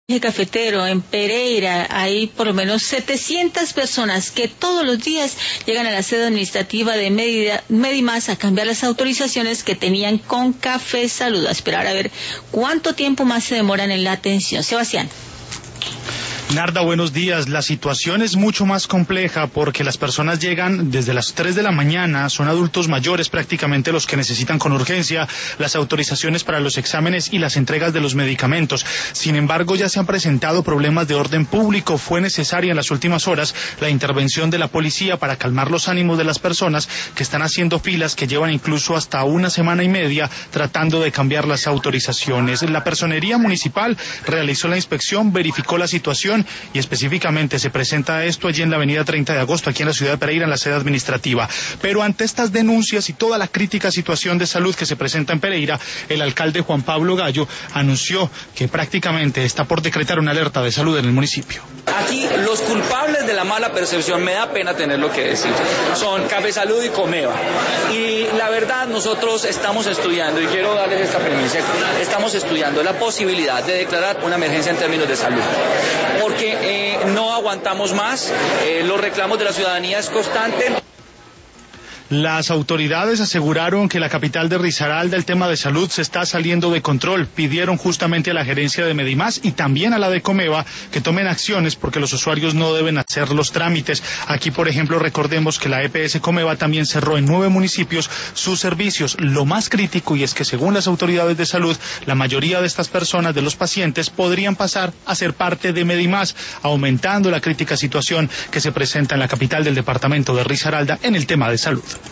Eje cafetero, en Pereira, hay por lo menos 700 personas que todos los días llegan a la sede administrativa de Medimás a cambiar las autorizaciones que tenían con Café Salud, a esperar a ver cuánto tiempo más se demoran en la atención. Sebastián. Narda, buenos días. La situación es mucho más compleja porque las personas llegan desde las 3 de la mañana, son adultos mayores prácticamente los que necesitan con urgencia las autorizaciones para los exámenes y las entregas de los medicamentos. Sin embargo, ya se han presentado problemas de orden público. Fue necesaria en las últimas horas la intervención de la policía para calmar los ánimos de las personas que están haciendo filas que llevan incluso hasta una semana y media tratando de cambiar las autorizaciones. La Personería Municipal realizó la inspección, verificó la situación y específicamente se presenta esto allí en la avenida 30 de agosto, aquí en la ciudad de Pereira, en la sede administrativa. Pero ante estas denuncias y toda la crítica situación de salud que se presenta en Pereira, el alcalde Juan Pablo Gallo anunció que prácticamente está por decretar una alerta de salud en el municipio. Aquí los culpables de la mala percepción, me da pena tenerlo que decir, son Café Salud y Comeva. Y la verdad, nosotros estamos estudiando, y quiero darles esta premisa, estamos estudiando la posibilidad de declarar una emergencia en términos de salud. Porque no aguantamos más, los reclamos de la ciudadanía es constante. Las autoridades aseguraron que la capital de Risaralda el tema de salud se está saliendo de control. Pidieron justamente a la gerencia de Medimás y también a la de Comeva que tomen acciones porque los usuarios no deben hacer los trámites. Aquí, por ejemplo, recordemos que la EPS Comeva también cerró en 9 municipios sus servicios. Lo más crítico y es que según las autoridades de salud, la mayoría de estas personas, de los pacientes, podrían pasar a ser parte de Medimás, aumentando la crítica situación que se presenta en la capital del departamento de Risaralda en el tema de salud.